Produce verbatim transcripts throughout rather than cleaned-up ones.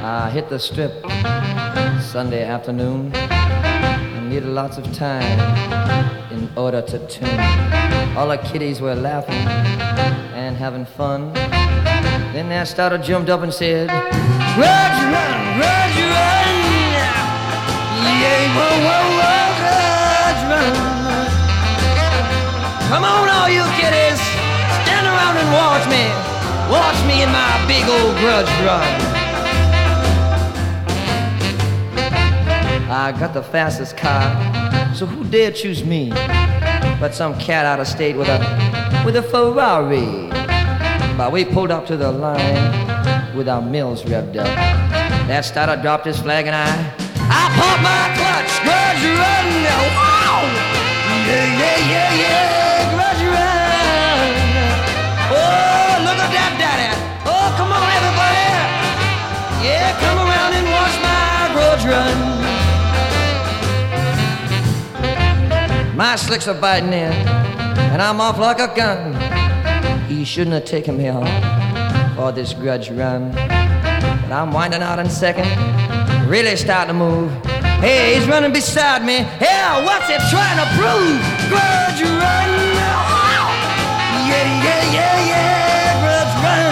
I hit the strip Sunday afternoon and needed lots of time in order to tune. All the kiddies were laughing and having fun. Then that starter jumped up and said, "Grudge run, grudge run, yeah, whoa, whoa, whoa, grudge run. Come on, all you kiddies, stand around and watch me, watch me in my big old grudge run." I got the fastest car, so who dare choose me but some cat out of state with a with a Ferrari? But we pulled up to the line with our mills revved up. That starter dropped his flag and I I popped my clutch, grudge run, wow! Yeah, yeah, yeah, yeah, grudge run. Oh, look at that daddy. Oh, come on everybody. Yeah, come around and watch my grudge run. My slicks are biting in, and I'm off like a gun. He shouldn't have taken me on for this grudge run. But I'm winding out in second, really starting to move. Hey, he's running beside me. Hell, what's he trying to prove? Grudge run. Yeah, yeah, yeah, yeah, grudge run.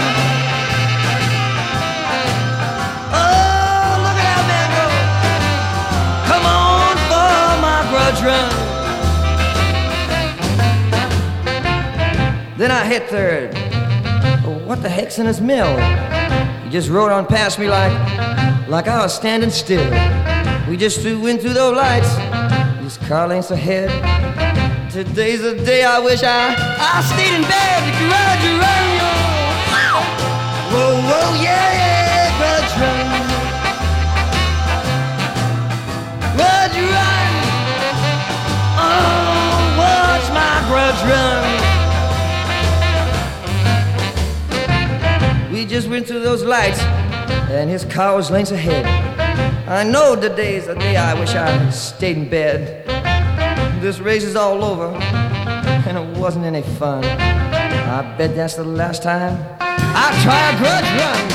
Oh, look at that man go. Come on for my grudge run. Then I hit third. Oh, what the heck's in his mill? He just rode on past me like, like I was standing still. We just flew in through those lights, just car lengths ahead. Today's the day I wish I, I stayed in bed. Grudge run, whoa, whoa, yeah, yeah, grudge run. Grudge run, oh, watch my grudge run. We just went through those lights, and his car was lengths ahead. I know today's the day I wish I stayed in bed. This race is all over, and it wasn't any fun. I bet that's the last time I try a grudge run.